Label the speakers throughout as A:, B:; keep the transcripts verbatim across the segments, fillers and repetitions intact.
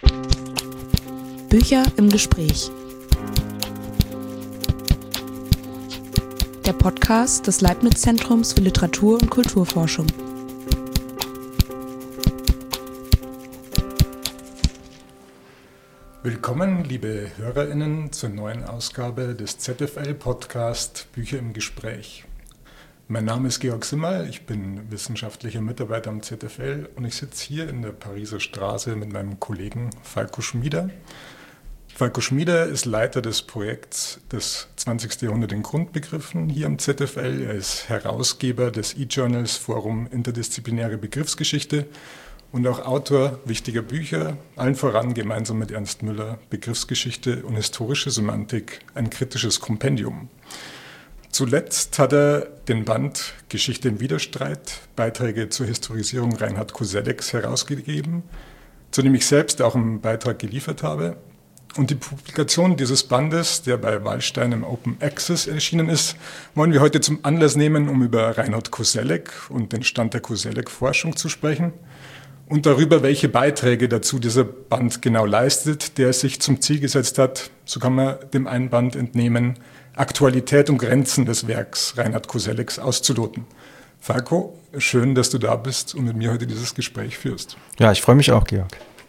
A: Bücher im Gespräch. Der Podcast des Leibniz-Zentrums für Literatur- und Kulturforschung.
B: Willkommen, liebe HörerInnen, zur neuen Ausgabe des Z F L-Podcast Bücher im Gespräch. Mein Name ist Georg Simmerl, ich bin wissenschaftlicher Mitarbeiter am Z F L und ich sitze hier in der Pariser Straße mit meinem Kollegen Falko Schmieder. Falko Schmieder ist Leiter des Projekts des zwanzigsten Jahrhundert in Grundbegriffen hier am Z F L. Er ist Herausgeber des E-Journals Forum Interdisziplinäre Begriffsgeschichte und auch Autor wichtiger Bücher, allen voran gemeinsam mit Ernst Müller Begriffsgeschichte und historische Semantik, ein kritisches Kompendium. Zuletzt hat er den Band Geschichte im Widerstreit, Beiträge zur Historisierung Reinhard Kosellecks herausgegeben, zu dem ich selbst auch einen Beitrag geliefert habe. Und die Publikation dieses Bandes, der bei Wallstein im Open Access erschienen ist, wollen wir heute zum Anlass nehmen, um über Reinhard Koselleck und den Stand der Koselleck-Forschung zu sprechen und darüber, welche Beiträge dazu dieser Band genau leistet, der es sich zum Ziel gesetzt hat, so kann man dem einen Band entnehmen, Aktualität und Grenzen des Werks Reinhard Kosellecks auszuloten. Falko, schön, dass du da bist und mit mir heute dieses Gespräch führst.
C: Ja, ich freue mich auch, Georg.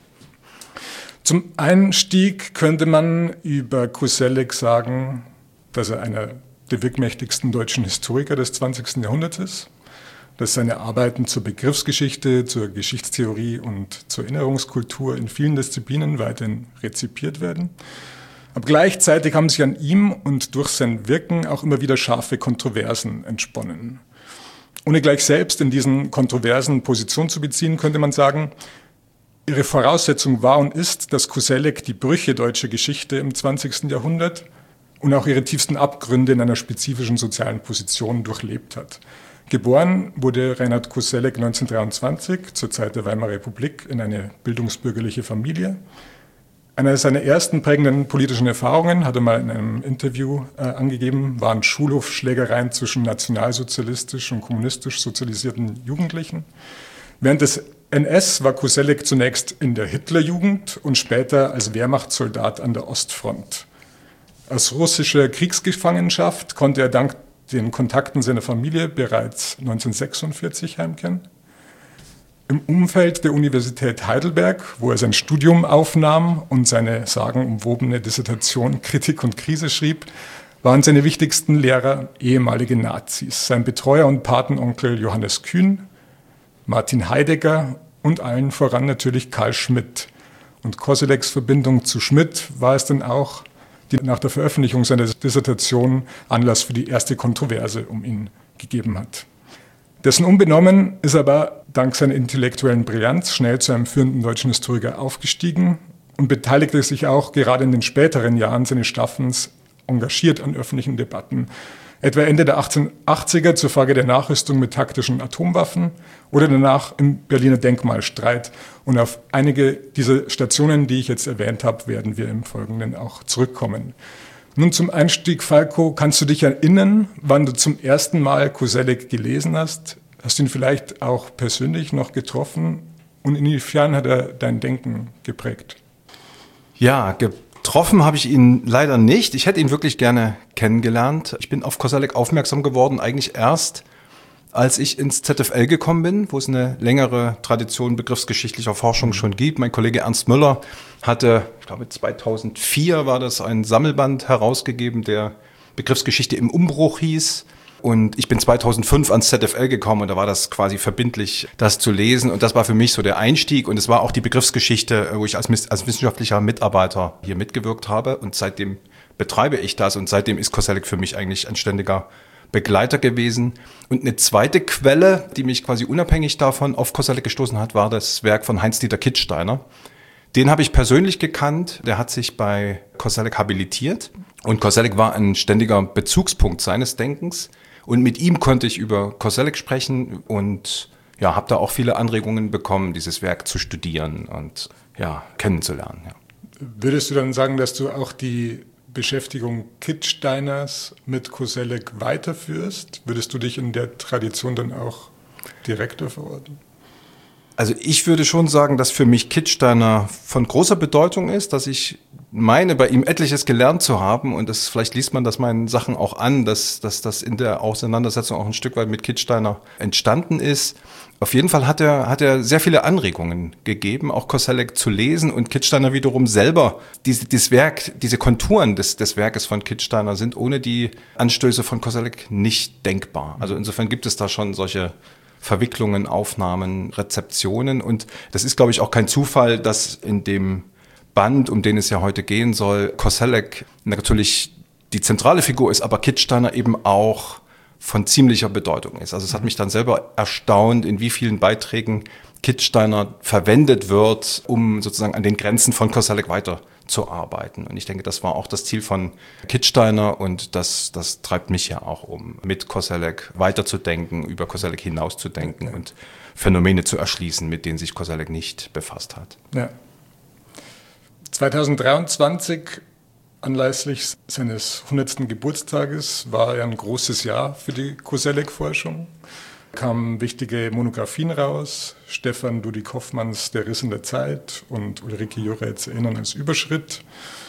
B: Zum Einstieg könnte man über Koselleck sagen, dass er einer der wirkmächtigsten deutschen Historiker des zwanzigsten Jahrhunderts ist, dass seine Arbeiten zur Begriffsgeschichte, zur Geschichtstheorie und zur Erinnerungskultur in vielen Disziplinen weiterhin rezipiert werden. Aber gleichzeitig haben sich an ihm und durch sein Wirken auch immer wieder scharfe Kontroversen entsponnen. Ohne gleich selbst in diesen Kontroversen Position zu beziehen, könnte man sagen, ihre Voraussetzung war und ist, dass Koselleck die Brüche deutscher Geschichte im zwanzigsten Jahrhundert und auch ihre tiefsten Abgründe in einer spezifischen sozialen Position durchlebt hat. Geboren wurde Reinhard Koselleck neunzehnhundertdreiundzwanzig, zur Zeit der Weimarer Republik, in eine bildungsbürgerliche Familie. Eine seiner ersten prägenden politischen Erfahrungen, hat er mal in einem Interview äh, angegeben, waren Schulhofschlägereien zwischen nationalsozialistisch und kommunistisch sozialisierten Jugendlichen. Während des N S war Koselleck zunächst in der Hitlerjugend und später als Wehrmachtssoldat an der Ostfront. Aus russischer Kriegsgefangenschaft konnte er dank den Kontakten seiner Familie bereits neunzehnhundertsechsundvierzig heimkehren. Im Umfeld der Universität Heidelberg, wo er sein Studium aufnahm und seine sagenumwobene Dissertation Kritik und Krise schrieb, waren seine wichtigsten Lehrer ehemalige Nazis. Sein Betreuer und Patenonkel Johannes Kühn, Martin Heidegger und allen voran natürlich Carl Schmitt. Und Kosellecks Verbindung zu Schmitt war es dann auch, die nach der Veröffentlichung seiner Dissertation Anlass für die erste Kontroverse um ihn gegeben hat. Dessen unbenommen ist er aber dank seiner intellektuellen Brillanz schnell zu einem führenden deutschen Historiker aufgestiegen und beteiligte sich auch gerade in den späteren Jahren seines Schaffens engagiert an öffentlichen Debatten, etwa Ende der achtzehnhundertachtziger zur Frage der Nachrüstung mit taktischen Atomwaffen oder danach im Berliner Denkmalstreit. Und auf einige dieser Stationen, die ich jetzt erwähnt habe, werden wir im Folgenden auch zurückkommen. Nun zum Einstieg, Falko, kannst du dich erinnern, wann du zum ersten Mal Koselleck gelesen hast? Hast du ihn vielleicht auch persönlich noch getroffen? Und inwiefern hat er dein Denken geprägt?
C: Ja, getroffen habe ich ihn leider nicht. Ich hätte ihn wirklich gerne kennengelernt. Ich bin auf Koselleck aufmerksam geworden, eigentlich erst, als ich ins Z F L gekommen bin, wo es eine längere Tradition begriffsgeschichtlicher Forschung schon gibt. Mein Kollege Ernst Müller hatte, ich glaube zweitausendvier war das, ein Sammelband herausgegeben, der Begriffsgeschichte im Umbruch hieß. Und ich bin zweitausendfünf ans Z F L gekommen und da war das quasi verbindlich, das zu lesen. Und das war für mich so der Einstieg. Und es war auch die Begriffsgeschichte, wo ich als, als wissenschaftlicher Mitarbeiter hier mitgewirkt habe. Und seitdem betreibe ich das. Und seitdem ist Koselleck für mich eigentlich ein ständiger Begleiter gewesen. Und eine zweite Quelle, die mich quasi unabhängig davon auf Koselleck gestoßen hat, war das Werk von Heinz-Dieter Kittsteiner. Den habe ich persönlich gekannt. Der hat sich bei Koselleck habilitiert. Und Koselleck war ein ständiger Bezugspunkt seines Denkens. Und mit ihm konnte ich über Koselleck sprechen und ja, habe da auch viele Anregungen bekommen, dieses Werk zu studieren und ja, kennenzulernen. Ja.
B: Würdest du dann sagen, dass du auch die Beschäftigung Kittsteiners mit Koselleck weiterführst? Würdest du dich in der Tradition dann auch direkter verorten?
C: Also ich würde schon sagen, dass für mich Kittsteiner von großer Bedeutung ist, dass ich meine, bei ihm etliches gelernt zu haben, und das, vielleicht liest man das meinen Sachen auch an, dass, dass das in der Auseinandersetzung auch ein Stück weit mit Kittsteiner entstanden ist. Auf jeden Fall hat er, hat er sehr viele Anregungen gegeben, auch Koselleck zu lesen, und Kittsteiner wiederum selber. Diese, dieses Werk, diese Konturen des, des Werkes von Kittsteiner sind ohne die Anstöße von Koselleck nicht denkbar. Also insofern gibt es da schon solche Verwicklungen, Aufnahmen, Rezeptionen, und das ist, glaube ich, auch kein Zufall, dass in dem Band, um den es ja heute gehen soll, Koselleck natürlich die zentrale Figur ist, aber Kittsteiner eben auch von ziemlicher Bedeutung ist. Also es hat mich dann selber erstaunt, in wie vielen Beiträgen Kittsteiner verwendet wird, um sozusagen an den Grenzen von Koselleck weiterzuarbeiten. Und ich denke, das war auch das Ziel von Kittsteiner, und das, das treibt mich ja auch um, mit Koselleck weiterzudenken, über Koselleck hinauszudenken, ja, und Phänomene zu erschließen, mit denen sich Koselleck nicht befasst hat.
B: Ja. zweitausenddreiundzwanzig, anlässlich seines hundertsten Geburtstages, war ja ein großes Jahr für die Koselleck-Forschung. Kamen wichtige Monographien raus, Stefan Ludwig-Hoffmanns Der Riss in der Zeit und Ulrike Jureits Erinnern als Überschritt.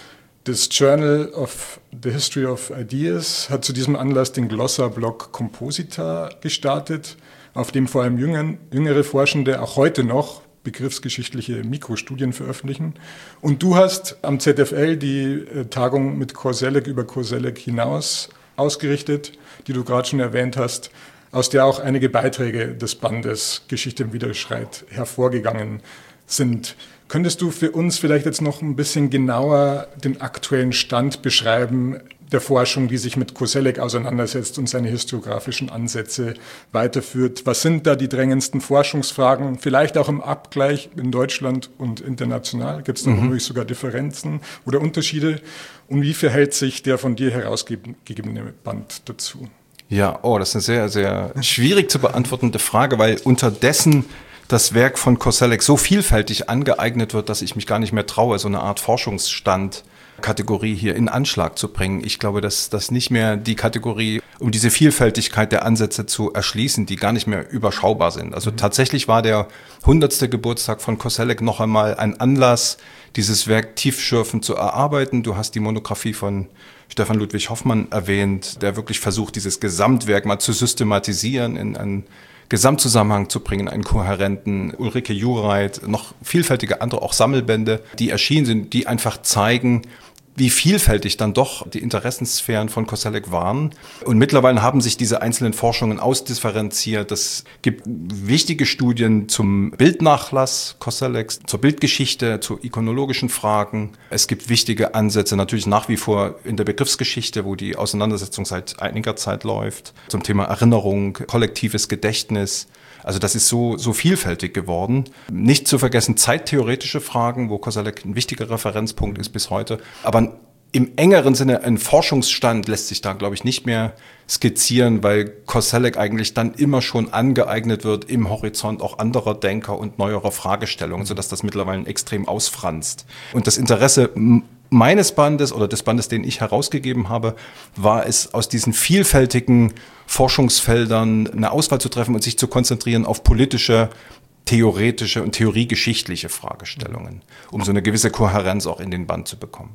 B: Das Journal of the History of Ideas hat zu diesem Anlass den Glossar-Blog Composita gestartet, auf dem vor allem jüngere, jüngere Forschende auch heute noch begriffsgeschichtliche Mikrostudien veröffentlichen. Und du hast am Z F L die Tagung mit Koselleck über Koselleck hinaus ausgerichtet, die du gerade schon erwähnt hast, aus der auch einige Beiträge des Bandes Geschichte im Widerstreit hervorgegangen sind. Könntest du für uns vielleicht jetzt noch ein bisschen genauer den aktuellen Stand beschreiben der Forschung, die sich mit Koselleck auseinandersetzt und seine historiografischen Ansätze weiterführt? Was sind da die drängendsten Forschungsfragen, vielleicht auch im Abgleich in Deutschland und international? Gibt es da womöglich sogar Differenzen oder Unterschiede? Und wie verhält sich der von dir herausgegebene Band dazu?
C: Ja, oh, das ist eine sehr, sehr schwierig zu beantwortende Frage, weil unterdessen das Werk von Koselleck so vielfältig angeeignet wird, dass ich mich gar nicht mehr traue, so eine Art Forschungsstandkategorie hier in Anschlag zu bringen. Ich glaube, dass das nicht mehr die Kategorie, um diese Vielfältigkeit der Ansätze zu erschließen, die gar nicht mehr überschaubar sind. Also mhm. tatsächlich war der hundertste Geburtstag von Koselleck noch einmal ein Anlass, dieses Werk tiefschürfend zu erarbeiten. Du hast die Monographie von Stefan Ludwig-Hoffmann erwähnt, der wirklich versucht, dieses Gesamtwerk mal zu systematisieren, in einen Gesamtzusammenhang zu bringen, einen kohärenten. Ulrike Jureit, noch vielfältige andere, auch Sammelbände, die erschienen sind, die einfach zeigen, wie vielfältig dann doch die Interessensphären von Koselleck waren. Und mittlerweile haben sich diese einzelnen Forschungen ausdifferenziert. Es gibt wichtige Studien zum Bildnachlass Kosellecks, zur Bildgeschichte, zu ikonologischen Fragen. Es gibt wichtige Ansätze natürlich nach wie vor in der Begriffsgeschichte, wo die Auseinandersetzung seit einiger Zeit läuft, zum Thema Erinnerung, kollektives Gedächtnis. Also das ist so, so vielfältig geworden. Nicht zu vergessen zeittheoretische Fragen, wo Koselleck ein wichtiger Referenzpunkt ist bis heute. Aber im engeren Sinne ein Forschungsstand lässt sich da, glaube ich, nicht mehr skizzieren, weil Koselleck eigentlich dann immer schon angeeignet wird im Horizont auch anderer Denker und neuerer Fragestellungen, sodass das mittlerweile extrem ausfranst. Und das Interesse meines Bandes oder des Bandes, den ich herausgegeben habe, war es, aus diesen vielfältigen Forschungsfeldern eine Auswahl zu treffen und sich zu konzentrieren auf politische, theoretische und theoriegeschichtliche Fragestellungen, um so eine gewisse Kohärenz auch in den Band zu bekommen.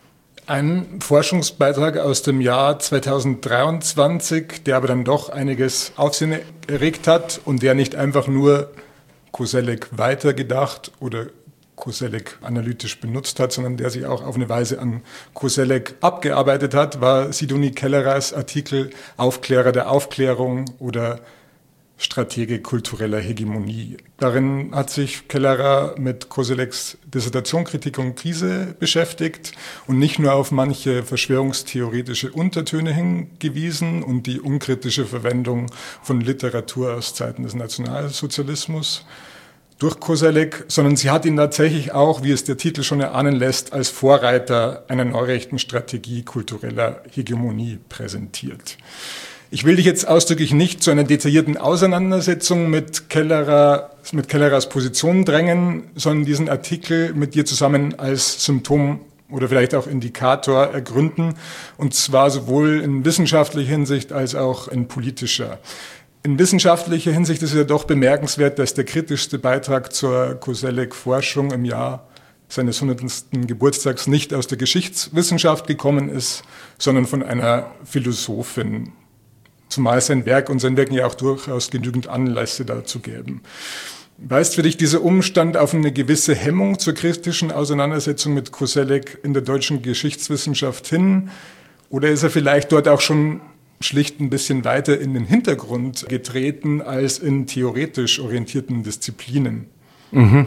B: Ein Forschungsbeitrag aus dem Jahr zweitausenddreiundzwanzig, der aber dann doch einiges Aufsehen erregt hat und der nicht einfach nur Koselleck weitergedacht oder Koselleck analytisch benutzt hat, sondern der sich auch auf eine Weise an Koselleck abgearbeitet hat, war Sidonie Kellerers Artikel Aufklärer der Aufklärung oder Stratege kultureller Hegemonie. Darin hat sich Kellerer mit Kosellecks Dissertation Kritik und Krise beschäftigt und nicht nur auf manche verschwörungstheoretische Untertöne hingewiesen und die unkritische Verwendung von Literatur aus Zeiten des Nationalsozialismus durch Koselleck, sondern sie hat ihn tatsächlich auch, wie es der Titel schon erahnen lässt, als Vorreiter einer neurechten Strategie kultureller Hegemonie präsentiert. Ich will dich jetzt ausdrücklich nicht zu einer detaillierten Auseinandersetzung mit, Kellerer, mit Kellerers Position drängen, sondern diesen Artikel mit dir zusammen als Symptom oder vielleicht auch Indikator ergründen, und zwar sowohl in wissenschaftlicher Hinsicht als auch in politischer. In wissenschaftlicher Hinsicht ist es ja doch bemerkenswert, dass der kritischste Beitrag zur Koselleck-Forschung im Jahr seines hundertsten Geburtstags nicht aus der Geschichtswissenschaft gekommen ist, sondern von einer Philosophin. Zumal sein Werk und sein Wirken ja auch durchaus genügend Anlässe dazu geben. Weist für dich dieser Umstand auf eine gewisse Hemmung zur kritischen Auseinandersetzung mit Koselleck in der deutschen Geschichtswissenschaft hin? Oder ist er vielleicht dort auch schon schlicht ein bisschen weiter in den Hintergrund getreten als in theoretisch orientierten Disziplinen?
C: Mhm.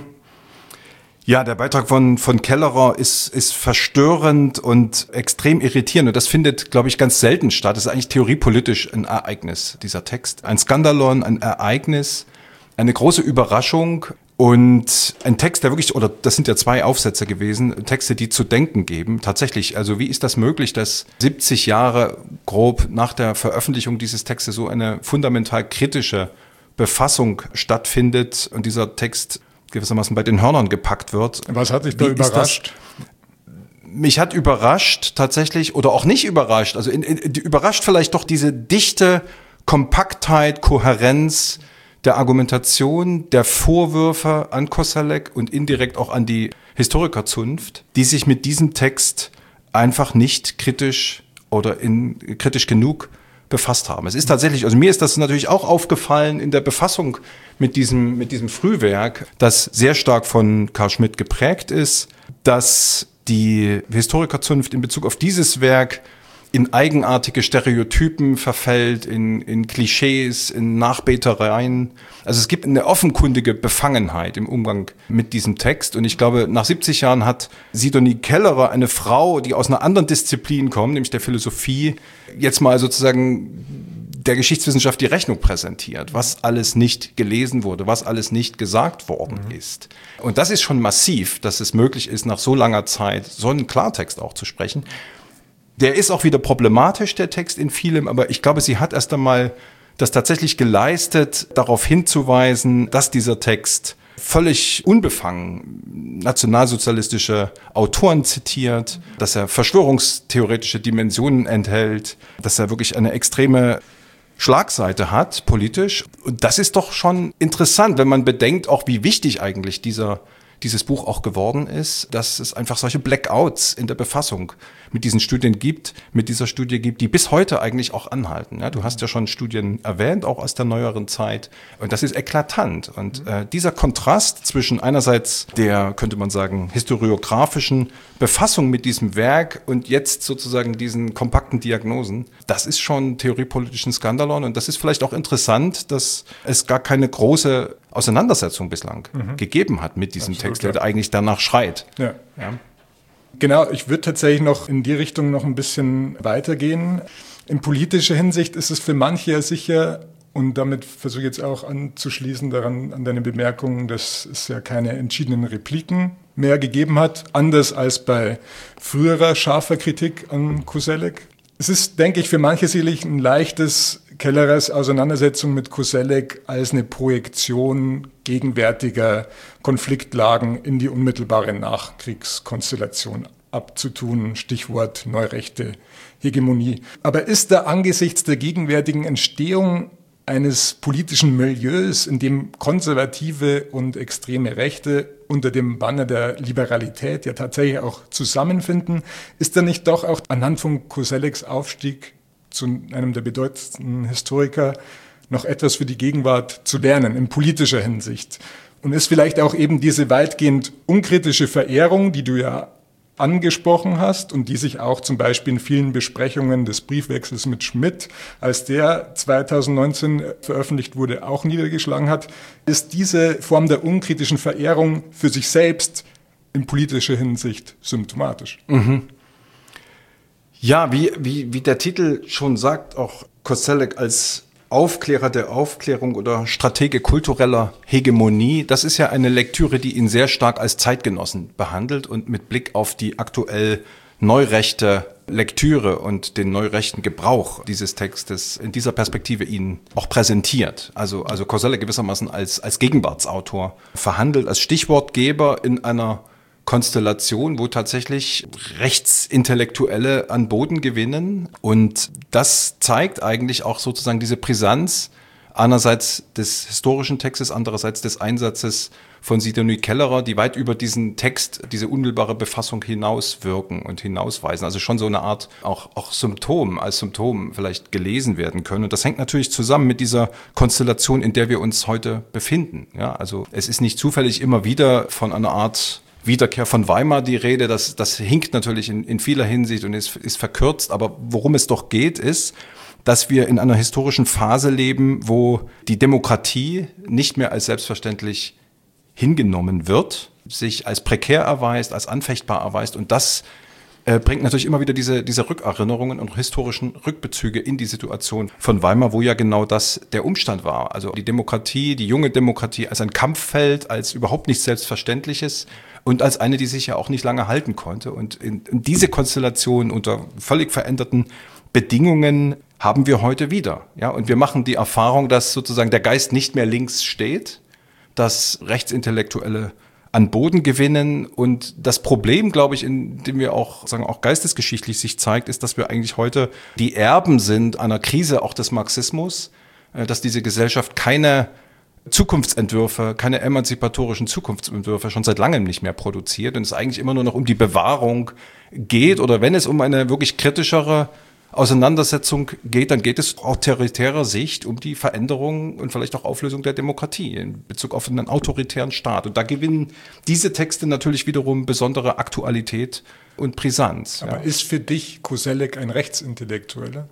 C: Ja, der Beitrag von, von Kellerer ist, ist verstörend und extrem irritierend. Und das findet, glaube ich, ganz selten statt. Das ist eigentlich theoriepolitisch ein Ereignis, dieser Text. Ein Skandalon, ein Ereignis, eine große Überraschung und ein Text, der wirklich, oder das sind ja zwei Aufsätze gewesen, Texte, die zu denken geben. Tatsächlich, also wie ist das möglich, dass siebzig Jahre grob nach der Veröffentlichung dieses Textes so eine fundamental kritische Befassung stattfindet und dieser Text gewissermaßen bei den Hörnern gepackt wird.
B: Was hat dich da überrascht?
C: Mich hat überrascht tatsächlich, oder auch nicht überrascht, also in, in, überrascht vielleicht doch diese dichte Kompaktheit, Kohärenz der Argumentation, der Vorwürfe an Koselleck und indirekt auch an die Historikerzunft, die sich mit diesem Text einfach nicht kritisch oder in, kritisch genug befasst haben. Es ist tatsächlich, also mir ist das natürlich auch aufgefallen in der Befassung mit diesem, mit diesem Frühwerk, das sehr stark von Carl Schmitt geprägt ist, dass die Historikerzunft in Bezug auf dieses Werk in eigenartige Stereotypen verfällt, in, in Klischees, in Nachbetereien. Also es gibt eine offenkundige Befangenheit im Umgang mit diesem Text. Und ich glaube, nach siebzig Jahren hat Sidonie Kellerer, eine Frau, die aus einer anderen Disziplin kommt, nämlich der Philosophie, jetzt mal sozusagen der Geschichtswissenschaft die Rechnung präsentiert, was alles nicht gelesen wurde, was alles nicht gesagt worden mhm. ist. Und das ist schon massiv, dass es möglich ist, nach so langer Zeit so einen Klartext auch zu sprechen. Der ist auch wieder problematisch, der Text in vielem, aber ich glaube, sie hat erst einmal das tatsächlich geleistet, darauf hinzuweisen, dass dieser Text völlig unbefangen nationalsozialistische Autoren zitiert, dass er verschwörungstheoretische Dimensionen enthält, dass er wirklich eine extreme Schlagseite hat, politisch. Und das ist doch schon interessant, wenn man bedenkt, auch wie wichtig eigentlich dieser dieses Buch auch geworden ist, dass es einfach solche Blackouts in der Befassung mit diesen Studien gibt, mit dieser Studie gibt, die bis heute eigentlich auch anhalten. Ja, du hast ja schon Studien erwähnt, auch aus der neueren Zeit. Und das ist eklatant. Und äh, dieser Kontrast zwischen einerseits der, könnte man sagen, historiografischen Befassung mit diesem Werk und jetzt sozusagen diesen kompakten Diagnosen, das ist schon theoriepolitischen Skandalon. Und das ist vielleicht auch interessant, dass es gar keine große Auseinandersetzung bislang mhm. gegeben hat mit diesem Absolut, Text, der ja. eigentlich danach schreit.
B: Ja. Ja. Genau, ich würde tatsächlich noch in die Richtung noch ein bisschen weitergehen. In politischer Hinsicht ist es für manche ja sicher, und damit versuche ich jetzt auch anzuschließen daran, an deine Bemerkung, dass es ja keine entschiedenen Repliken mehr gegeben hat, anders als bei früherer scharfer Kritik an Koselleck. Es ist, denke ich, für manche sicherlich ein leichtes, Kellerers Auseinandersetzung mit Koselleck als eine Projektion gegenwärtiger Konfliktlagen in die unmittelbare Nachkriegskonstellation abzutun, Stichwort neurechte Hegemonie. Aber ist da angesichts der gegenwärtigen Entstehung eines politischen Milieus, in dem konservative und extreme Rechte unter dem Banner der Liberalität ja tatsächlich auch zusammenfinden, ist da nicht doch auch anhand von Kosellecks Aufstieg zu einem der bedeutendsten Historiker noch etwas für die Gegenwart zu lernen, in politischer Hinsicht? Und ist vielleicht auch eben diese weitgehend unkritische Verehrung, die du ja angesprochen hast und die sich auch zum Beispiel in vielen Besprechungen des Briefwechsels mit Schmitt, als der zweitausendneunzehn veröffentlicht wurde, auch niedergeschlagen hat, ist diese Form der unkritischen Verehrung für sich selbst in politischer Hinsicht symptomatisch.
C: Mhm. Ja, wie, wie, wie der Titel schon sagt, auch Koselleck als Aufklärer der Aufklärung oder Stratege kultureller Hegemonie, das ist ja eine Lektüre, die ihn sehr stark als Zeitgenossen behandelt und mit Blick auf die aktuell neurechte Lektüre und den neurechten Gebrauch dieses Textes in dieser Perspektive ihn auch präsentiert. Also, also Koselleck gewissermaßen als, als Gegenwartsautor verhandelt, als Stichwortgeber in einer Konstellation, wo tatsächlich Rechtsintellektuelle an Boden gewinnen. Und das zeigt eigentlich auch sozusagen diese Brisanz einerseits des historischen Textes, andererseits des Einsatzes von Sidonie Kellerer, die weit über diesen Text, diese unmittelbare Befassung hinauswirken und hinausweisen. Also schon so eine Art auch, auch Symptom, als Symptom vielleicht gelesen werden können. Und das hängt natürlich zusammen mit dieser Konstellation, in der wir uns heute befinden. Ja, also es ist nicht zufällig immer wieder von einer Art Wiederkehr von Weimar die Rede. Das, das hinkt natürlich in, in vieler Hinsicht und ist, ist verkürzt. Aber worum es doch geht, ist, dass wir in einer historischen Phase leben, wo die Demokratie nicht mehr als selbstverständlich hingenommen wird, sich als prekär erweist, als anfechtbar erweist. Und das äh, bringt natürlich immer wieder diese, diese Rückerinnerungen und historischen Rückbezüge in die Situation von Weimar, wo ja genau das der Umstand war. Also die Demokratie, die junge Demokratie als ein Kampffeld, als überhaupt nichts Selbstverständliches und als eine, die sich ja auch nicht lange halten konnte. Und in, in diese Konstellation unter völlig veränderten Bedingungen haben wir heute wieder. Ja, und wir machen die Erfahrung, dass sozusagen der Geist nicht mehr links steht, dass Rechtsintellektuelle an Boden gewinnen. Und das Problem, glaube ich, in dem wir auch sagen, auch geistesgeschichtlich sich zeigt, ist, dass wir eigentlich heute die Erben sind einer Krise auch des Marxismus, dass diese Gesellschaft keine Zukunftsentwürfe, keine emanzipatorischen Zukunftsentwürfe schon seit langem nicht mehr produziert und es eigentlich immer nur noch um die Bewahrung geht. Oder wenn es um eine wirklich kritischere Auseinandersetzung geht, dann geht es aus autoritärer Sicht um die Veränderung und vielleicht auch Auflösung der Demokratie in Bezug auf einen autoritären Staat. Und da gewinnen diese Texte natürlich wiederum besondere Aktualität und Brisanz.
B: Aber ja. Ist für dich Koselleck ein Rechtsintellektueller?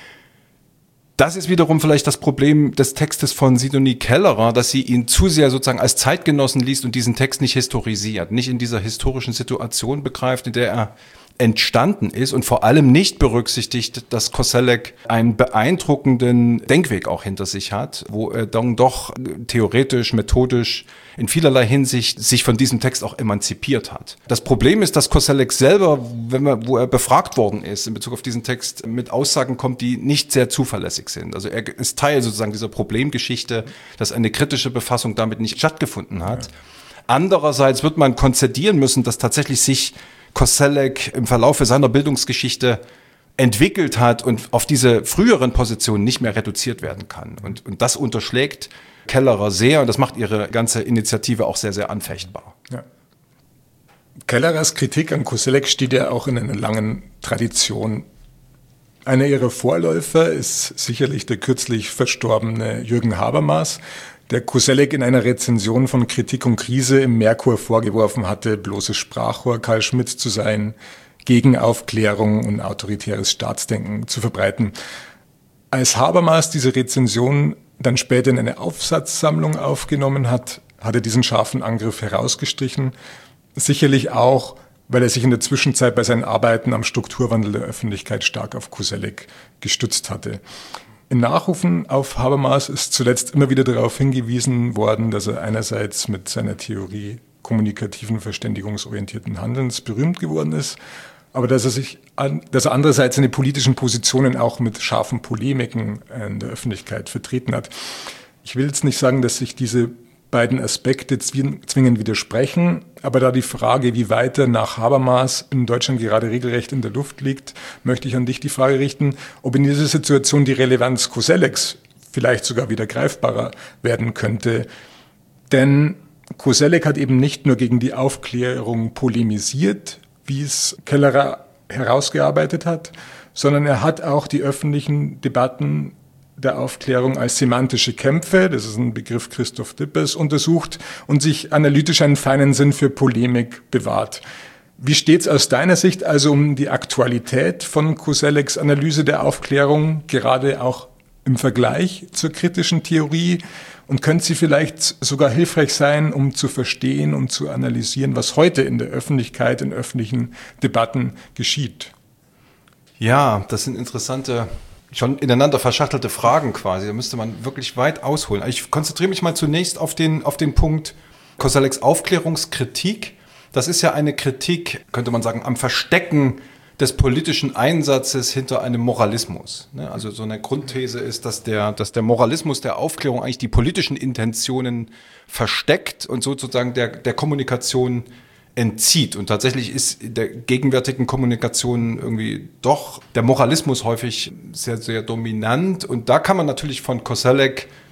C: Das ist wiederum vielleicht das Problem des Textes von Sidonie Kellerer, dass sie ihn zu sehr sozusagen als Zeitgenossen liest und diesen Text nicht historisiert, nicht in dieser historischen Situation begreift, in der er entstanden ist und vor allem nicht berücksichtigt, dass Koselleck einen beeindruckenden Denkweg auch hinter sich hat, wo er dann doch theoretisch, methodisch in vielerlei Hinsicht sich von diesem Text auch emanzipiert hat. Das Problem ist, dass Koselleck selber, wenn man, wo er befragt worden ist in Bezug auf diesen Text, mit Aussagen kommt, die nicht sehr zuverlässig sind. Also er ist Teil sozusagen dieser Problemgeschichte, dass eine kritische Befassung damit nicht stattgefunden hat. Ja. Andererseits wird man konzedieren müssen, dass tatsächlich sich Koselleck im Verlaufe seiner Bildungsgeschichte entwickelt hat und auf diese früheren Positionen nicht mehr reduziert werden kann. Und, und das unterschlägt Kellerer sehr und das macht ihre ganze Initiative auch sehr, sehr anfechtbar.
B: Ja. Kellerers Kritik an Koselleck steht ja auch in einer langen Tradition. Einer ihrer Vorläufer ist sicherlich der kürzlich verstorbene Jürgen Habermas, der Koselleck in einer Rezension von Kritik und Krise im Merkur vorgeworfen hatte, bloßes Sprachrohr Karl Schmitts zu sein, gegen Aufklärung und autoritäres Staatsdenken zu verbreiten. Als Habermas diese Rezension dann später in eine Aufsatzsammlung aufgenommen hat, hat er diesen scharfen Angriff herausgestrichen. Sicherlich auch, weil er sich in der Zwischenzeit bei seinen Arbeiten am Strukturwandel der Öffentlichkeit stark auf Koselleck gestützt hatte. In Nachrufen auf Habermas ist zuletzt immer wieder darauf hingewiesen worden, dass er einerseits mit seiner Theorie kommunikativen, verständigungsorientierten Handelns berühmt geworden ist, aber dass er sich, an, dass er andererseits seine politischen Positionen auch mit scharfen Polemiken in der Öffentlichkeit vertreten hat. Ich will jetzt nicht sagen, dass sich diese beiden Aspekte zwingend widersprechen, aber da die Frage, wie weiter nach Habermas in Deutschland gerade regelrecht in der Luft liegt, möchte ich an dich die Frage richten, ob in dieser Situation die Relevanz Kosellecks vielleicht sogar wieder greifbarer werden könnte. Denn Koselleck hat eben nicht nur gegen die Aufklärung polemisiert, wie es Kellerer herausgearbeitet hat, sondern er hat auch die öffentlichen Debatten der Aufklärung als semantische Kämpfe, das ist ein Begriff Christoph Dippers, untersucht und sich analytisch einen feinen Sinn für Polemik bewahrt. Wie steht es aus deiner Sicht also um die Aktualität von Kosellecks Analyse der Aufklärung, gerade auch im Vergleich zur kritischen Theorie? Und könnte sie vielleicht sogar hilfreich sein, um zu verstehen und zu analysieren, was heute in der Öffentlichkeit, in öffentlichen Debatten geschieht?
C: Ja, das sind interessante, schon ineinander verschachtelte Fragen quasi. Da müsste man wirklich weit ausholen. Ich konzentriere mich mal zunächst auf den, auf den Punkt Kosellecks Aufklärungskritik. Das ist ja eine Kritik, könnte man sagen, am Verstecken des politischen Einsatzes hinter einem Moralismus. Also so eine Grundthese ist, dass der, dass der Moralismus der Aufklärung eigentlich die politischen Intentionen versteckt und sozusagen der, der Kommunikation entzieht. Und tatsächlich ist in der gegenwärtigen Kommunikation irgendwie doch der Moralismus häufig sehr, sehr dominant. Und da kann man natürlich von Koselleck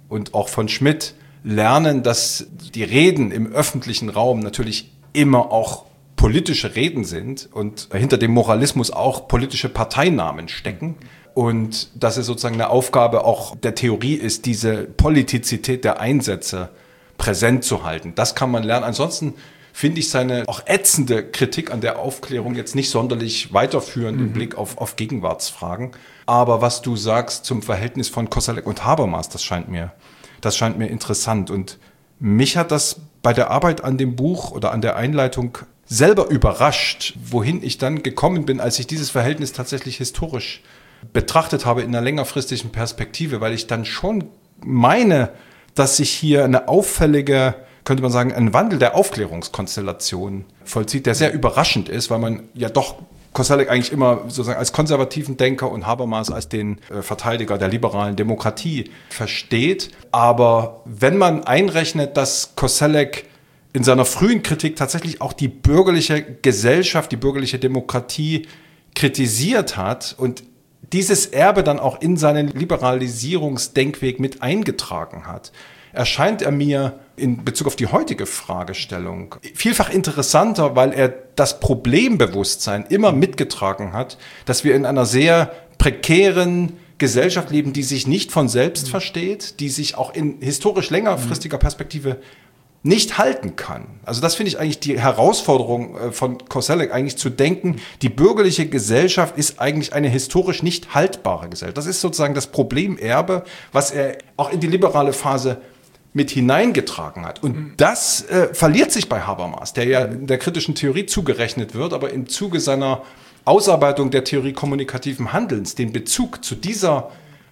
C: und auch von Schmidt lernen, dass die Reden im öffentlichen Raum natürlich immer auch politische Reden sind und hinter dem Moralismus auch politische Parteinamen stecken. Und dass es sozusagen eine Aufgabe auch der Theorie ist, diese Politizität der Einsätze präsent zu halten. Das kann man lernen. Ansonsten finde ich seine auch ätzende Kritik an der Aufklärung jetzt nicht sonderlich weiterführend mhm. im Blick auf, auf Gegenwartsfragen. Aber was du sagst zum Verhältnis von Koselleck und Habermas, das scheint mir, das scheint mir interessant. Und mich hat das bei der Arbeit an dem Buch oder an der Einleitung selber überrascht, wohin ich dann gekommen bin, als ich dieses Verhältnis tatsächlich historisch betrachtet habe in einer längerfristigen Perspektive, weil ich dann schon meine, dass sich hier eine auffällige, könnte man sagen, ein Wandel der Aufklärungskonstellation vollzieht, der sehr überraschend ist, weil man ja doch Koselleck eigentlich immer sozusagen als konservativen Denker und Habermas als den äh, Verteidiger der liberalen Demokratie versteht. Aber wenn man einrechnet, dass Koselleck in seiner frühen Kritik tatsächlich auch die bürgerliche Gesellschaft, die bürgerliche Demokratie kritisiert hat und dieses Erbe dann auch in seinen Liberalisierungsdenkweg mit eingetragen hat, erscheint er mir in Bezug auf die heutige Fragestellung vielfach interessanter, weil er das Problembewusstsein immer mitgetragen hat, dass wir in einer sehr prekären Gesellschaft leben, die sich nicht von selbst versteht, die sich auch in historisch längerfristiger Perspektive nicht halten kann. Also das finde ich eigentlich die Herausforderung von Koselleck, eigentlich zu denken, die bürgerliche Gesellschaft ist eigentlich eine historisch nicht haltbare Gesellschaft. Das ist sozusagen das Problemerbe, was er auch in die liberale Phase mit hineingetragen hat. Und das äh, verliert sich bei Habermas, der ja der kritischen Theorie zugerechnet wird, aber im Zuge seiner Ausarbeitung der Theorie kommunikativen Handelns den Bezug zu dieser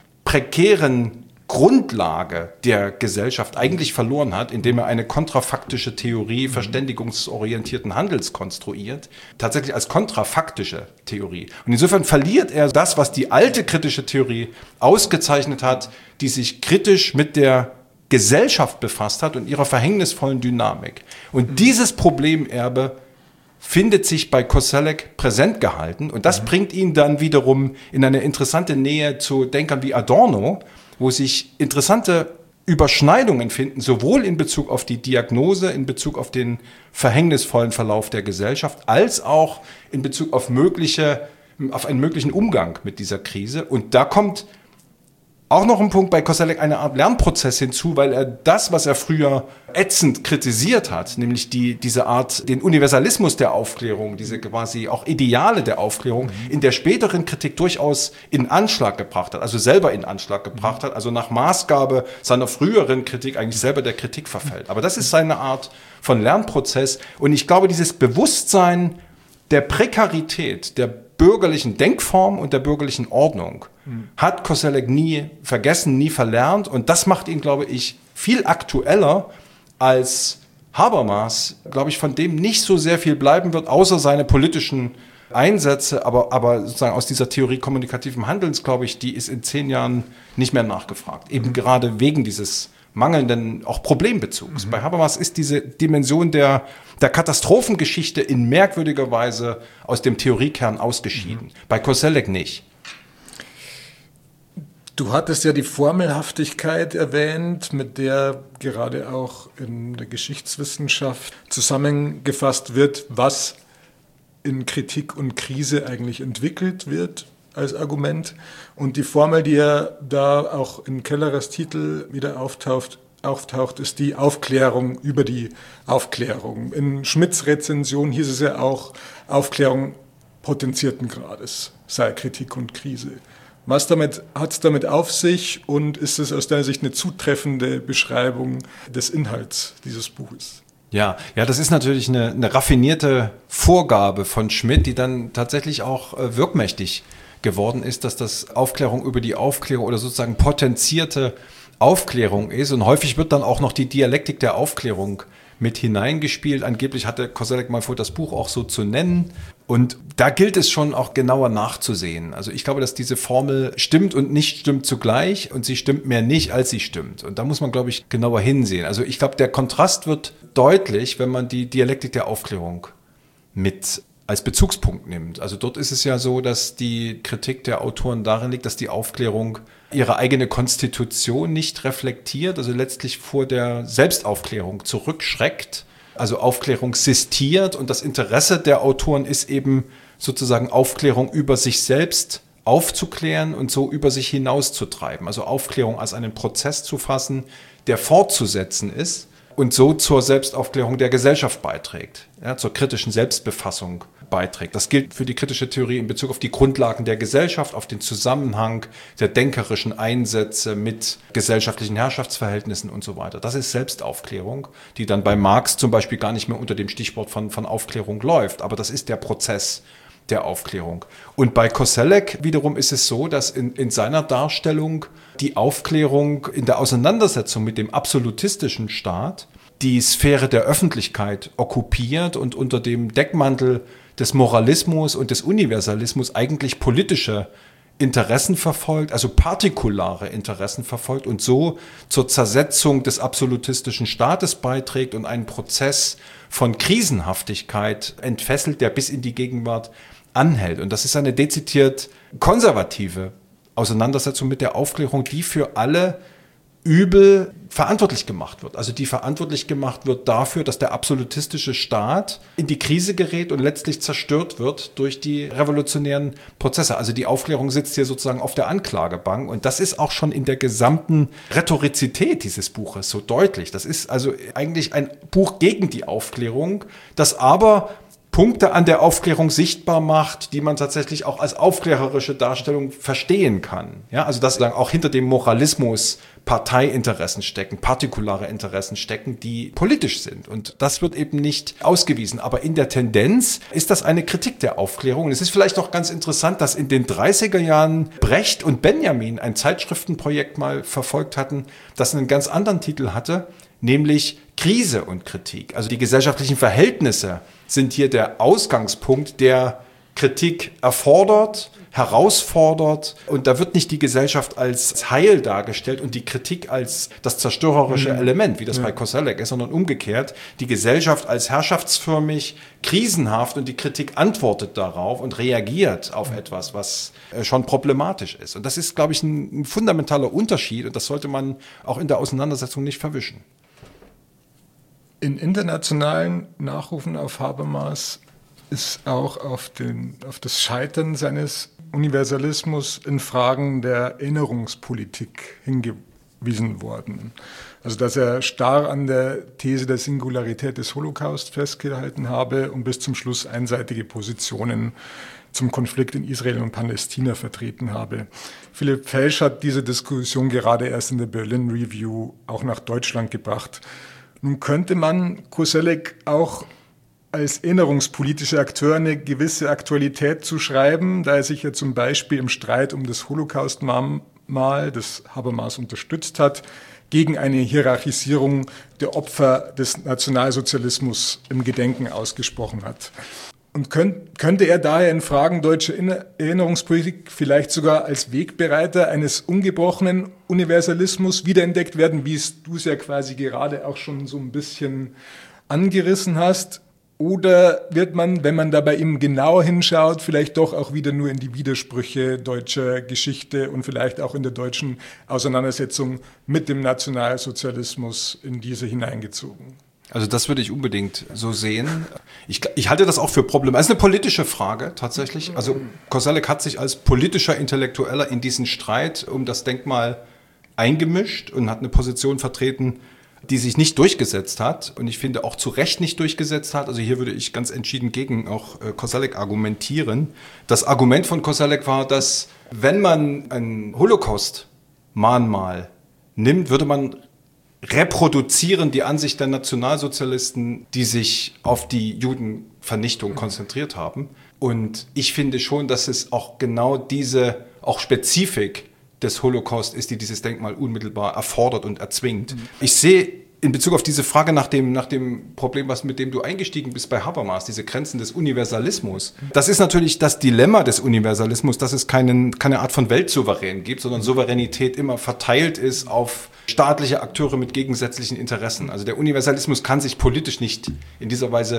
C: prekären Grundlage der Gesellschaft eigentlich verloren hat, indem er eine kontrafaktische Theorie verständigungsorientierten Handels konstruiert, tatsächlich als kontrafaktische Theorie. Und insofern verliert er das, was die alte kritische Theorie ausgezeichnet hat, die sich kritisch mit der Gesellschaft befasst hat und ihrer verhängnisvollen Dynamik. Und dieses Problemerbe findet sich bei Koselleck präsent gehalten und das mhm. bringt ihn dann wiederum in eine interessante Nähe zu Denkern wie Adorno, wo sich interessante Überschneidungen finden, sowohl in Bezug auf die Diagnose, in Bezug auf den verhängnisvollen Verlauf der Gesellschaft, als auch in Bezug auf mögliche, auf einen möglichen Umgang mit dieser Krise. Und da kommt auch noch ein Punkt bei Koselleck, eine Art Lernprozess hinzu, weil er das, was er früher ätzend kritisiert hat, nämlich die, diese Art, den Universalismus der Aufklärung, diese quasi auch Ideale der Aufklärung, in der späteren Kritik durchaus in Anschlag gebracht hat, also selber in Anschlag gebracht hat, also nach Maßgabe seiner früheren Kritik eigentlich selber der Kritik verfällt. Aber das ist seine Art von Lernprozess und ich glaube, dieses Bewusstsein der Prekarität, der bürgerlichen Denkform und der bürgerlichen Ordnung hat Koselleck nie vergessen, nie verlernt. Und das macht ihn, glaube ich, viel aktueller als Habermas, glaube ich, von dem nicht so sehr viel bleiben wird, außer seine politischen Einsätze. Aber, aber sozusagen aus dieser Theorie kommunikativen Handelns, glaube ich, die ist in zehn Jahren nicht mehr nachgefragt. Eben gerade wegen dieses mangelnden auch Problembezugs. Mhm. Bei Habermas ist diese Dimension der, der Katastrophengeschichte in merkwürdiger Weise aus dem Theoriekern ausgeschieden. Mhm. Bei Koselleck nicht.
B: Du hattest ja die Formelhaftigkeit erwähnt, mit der gerade auch in der Geschichtswissenschaft zusammengefasst wird, was in Kritik und Krise eigentlich entwickelt wird als Argument. Und die Formel, die ja da auch in Kellerers Titel wieder auftaucht, auftaucht, ist die Aufklärung über die Aufklärung. In Schmidts Rezension hieß es ja auch, Aufklärung potenzierten Grades sei Kritik und Krise. Was damit, hat es damit auf sich und ist es aus deiner Sicht eine zutreffende Beschreibung des Inhalts dieses Buches?
C: Ja, ja, das ist natürlich eine, eine raffinierte Vorgabe von Schmidt, die dann tatsächlich auch äh, wirkmächtig geworden ist, dass das Aufklärung über die Aufklärung oder sozusagen potenzierte Aufklärung ist. Und häufig wird dann auch noch die Dialektik der Aufklärung mit hineingespielt. Angeblich hatte Koselleck mal vor, das Buch auch so zu nennen. Und da gilt es schon auch genauer nachzusehen. Also ich glaube, dass diese Formel stimmt und nicht stimmt zugleich und sie stimmt mehr nicht, als sie stimmt. Und da muss man, glaube ich, genauer hinsehen. Also ich glaube, der Kontrast wird deutlich, wenn man die Dialektik der Aufklärung mit als Bezugspunkt nimmt. Also dort ist es ja so, dass die Kritik der Autoren darin liegt, dass die Aufklärung ihre eigene Konstitution nicht reflektiert, also letztlich vor der Selbstaufklärung zurückschreckt, also Aufklärung sistiert, und das Interesse der Autoren ist eben sozusagen Aufklärung über sich selbst aufzuklären und so über sich hinauszutreiben. Also Aufklärung als einen Prozess zu fassen, der fortzusetzen ist und so zur Selbstaufklärung der Gesellschaft beiträgt, ja, zur kritischen Selbstbefassung beiträgt. Das gilt für die kritische Theorie in Bezug auf die Grundlagen der Gesellschaft, auf den Zusammenhang der denkerischen Einsätze mit gesellschaftlichen Herrschaftsverhältnissen und so weiter. Das ist Selbstaufklärung, die dann bei Marx zum Beispiel gar nicht mehr unter dem Stichwort von, von Aufklärung läuft. Aber das ist der Prozess der Aufklärung. Und bei Koselleck wiederum ist es so, dass in, in seiner Darstellung die Aufklärung in der Auseinandersetzung mit dem absolutistischen Staat die Sphäre der Öffentlichkeit okkupiert und unter dem Deckmantel des Moralismus und des Universalismus eigentlich politische Interessen verfolgt, also partikulare Interessen verfolgt und so zur Zersetzung des absolutistischen Staates beiträgt und einen Prozess von Krisenhaftigkeit entfesselt, der bis in die Gegenwart anhält. Und das ist eine dezidiert konservative Auseinandersetzung mit der Aufklärung, die für alle Übel verantwortlich gemacht wird. Also die verantwortlich gemacht wird dafür, dass der absolutistische Staat in die Krise gerät und letztlich zerstört wird durch die revolutionären Prozesse. Also die Aufklärung sitzt hier sozusagen auf der Anklagebank, und das ist auch schon in der gesamten Rhetorizität dieses Buches so deutlich. Das ist also eigentlich ein Buch gegen die Aufklärung, das aber Punkte an der Aufklärung sichtbar macht, die man tatsächlich auch als aufklärerische Darstellung verstehen kann. Ja, also dass auch hinter dem Moralismus Parteiinteressen stecken, partikulare Interessen stecken, die politisch sind. Und das wird eben nicht ausgewiesen. Aber in der Tendenz ist das eine Kritik der Aufklärung. Und es ist vielleicht auch ganz interessant, dass in den dreißiger Jahren Brecht und Benjamin ein Zeitschriftenprojekt mal verfolgt hatten, das einen ganz anderen Titel hatte, nämlich Krise und Kritik. Also die gesellschaftlichen Verhältnisse sind hier der Ausgangspunkt, der Kritik erfordert, herausfordert, und da wird nicht die Gesellschaft als Heil dargestellt und die Kritik als das zerstörerische mhm. Element, wie das ja. bei Koselleck ist, sondern umgekehrt, die Gesellschaft als herrschaftsförmig, krisenhaft, und die Kritik antwortet darauf und reagiert auf etwas, was schon problematisch ist. Und das ist, glaube ich, ein, ein fundamentaler Unterschied, und das sollte man auch in der Auseinandersetzung nicht verwischen.
B: In internationalen Nachrufen auf Habermas ist auch auf, den, auf das Scheitern seines Universalismus in Fragen der Erinnerungspolitik hingewiesen worden. Also dass er starr an der These der Singularität des Holocaust festgehalten habe und bis zum Schluss einseitige Positionen zum Konflikt in Israel und Palästina vertreten habe. Philipp Felsch hat diese Diskussion gerade erst in der Berlin Review auch nach Deutschland gebracht. Nun könnte man Koselleck auch als erinnerungspolitischer Akteur eine gewisse Aktualität zuschreiben, da er sich ja zum Beispiel im Streit um das Holocaust-Mahnmal, das Habermas unterstützt hat, gegen eine Hierarchisierung der Opfer des Nationalsozialismus im Gedenken ausgesprochen hat. Und könnt, könnte er daher in Fragen deutscher Erinnerungspolitik vielleicht sogar als Wegbereiter eines ungebrochenen Universalismus wiederentdeckt werden, wie es du es ja quasi gerade auch schon so ein bisschen angerissen hast? Oder wird man, wenn man da bei ihm genauer hinschaut, vielleicht doch auch wieder nur in die Widersprüche deutscher Geschichte und vielleicht auch in der deutschen Auseinandersetzung mit dem Nationalsozialismus in diese hineingezogen?
C: Also das würde ich unbedingt so sehen. Ich, ich halte das auch für problematisch. Es ist eine politische Frage tatsächlich. Also Koselleck hat sich als politischer Intellektueller in diesen Streit um das Denkmal eingemischt und hat eine Position vertreten, die sich nicht durchgesetzt hat und ich finde auch zu Recht nicht durchgesetzt hat. Also hier würde ich ganz entschieden gegen auch äh, Koselleck argumentieren. Das Argument von Koselleck war, dass wenn man ein Holocaust-Mahnmal nimmt, würde man reproduzieren die Ansicht der Nationalsozialisten, die sich auf die Judenvernichtung konzentriert haben. Und ich finde schon, dass es auch genau diese, auch Spezifik des Holocaust ist, die dieses Denkmal unmittelbar erfordert und erzwingt. Mhm. Ich sehe in Bezug auf diese Frage nach dem, nach dem Problem, was mit dem du eingestiegen bist bei Habermas, diese Grenzen des Universalismus. Das ist natürlich das Dilemma des Universalismus, dass es keinen, keine Art von Weltsouverän gibt, sondern Souveränität immer verteilt ist auf staatliche Akteure mit gegensätzlichen Interessen. Also der Universalismus kann sich politisch nicht in dieser Weise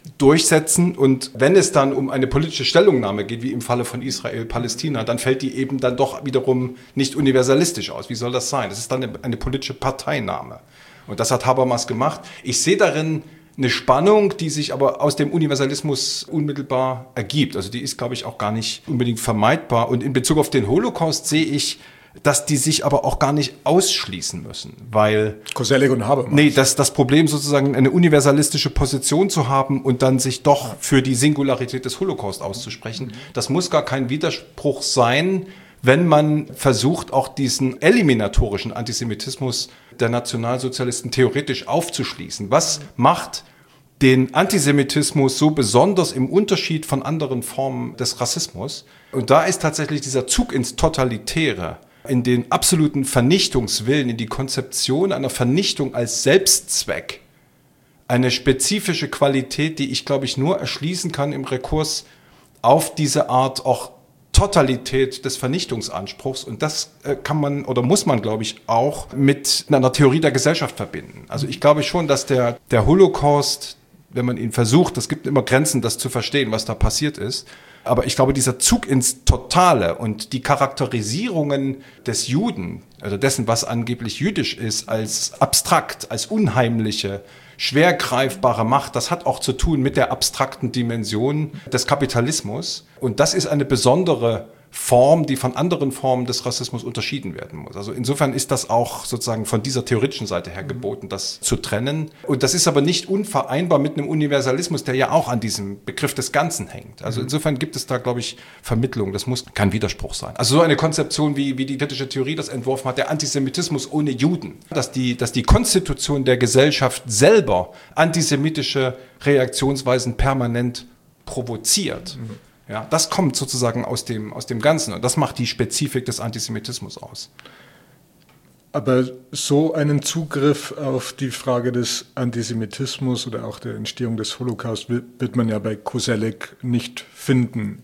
C: durchsetzen. Und wenn es dann um eine politische Stellungnahme geht, wie im Falle von Israel-Palästina, dann fällt die eben dann doch wiederum nicht universalistisch aus. Wie soll das sein? Das ist dann eine, eine politische Parteinahme. Und das hat Habermas gemacht. Ich sehe darin eine Spannung, die sich aber aus dem Universalismus unmittelbar ergibt. Also die ist, glaube ich, auch gar nicht unbedingt vermeidbar. Und in Bezug auf den Holocaust sehe ich, dass die sich aber auch gar nicht ausschließen müssen, weil
B: Koselleck und Habermas.
C: Nee, das, das Problem sozusagen eine universalistische Position zu haben und dann sich doch für die Singularität des Holocaust auszusprechen, das muss gar kein Widerspruch sein, wenn man versucht, auch diesen eliminatorischen Antisemitismus der Nationalsozialisten theoretisch aufzuschließen. Was macht den Antisemitismus so besonders im Unterschied von anderen Formen des Rassismus? Und da ist tatsächlich dieser Zug ins Totalitäre, in den absoluten Vernichtungswillen, in die Konzeption einer Vernichtung als Selbstzweck, eine spezifische Qualität, die ich, glaube ich, nur erschließen kann im Rekurs auf diese Art auch Totalität des Vernichtungsanspruchs. Und das äh, kann man oder muss man, glaube ich, auch mit einer Theorie der Gesellschaft verbinden. Also ich glaube schon, dass der, der Holocaust, wenn man ihn versucht, es gibt immer Grenzen, das zu verstehen, was da passiert ist, aber ich glaube, dieser Zug ins Totale und die Charakterisierungen des Juden, also dessen, was angeblich jüdisch ist, als abstrakt, als unheimliche, schwer greifbare Macht, das hat auch zu tun mit der abstrakten Dimension des Kapitalismus. Und das ist eine besondere Form, die von anderen Formen des Rassismus unterschieden werden muss. Also insofern ist das auch sozusagen von dieser theoretischen Seite her geboten, das zu trennen. Und das ist aber nicht unvereinbar mit einem Universalismus, der ja auch an diesem Begriff des Ganzen hängt. Also insofern gibt es da, glaube ich, Vermittlung. Das muss kein Widerspruch sein. Also so eine Konzeption, wie, wie die kritische Theorie das entworfen hat, der Antisemitismus ohne Juden. Dass die, dass die Konstitution der Gesellschaft selber antisemitische Reaktionsweisen permanent provoziert. Mhm. Ja, das kommt sozusagen aus dem, aus dem Ganzen und das macht die Spezifik des Antisemitismus aus.
B: Aber so einen Zugriff auf die Frage des Antisemitismus oder auch der Entstehung des Holocaust wird man ja bei Koselleck nicht finden.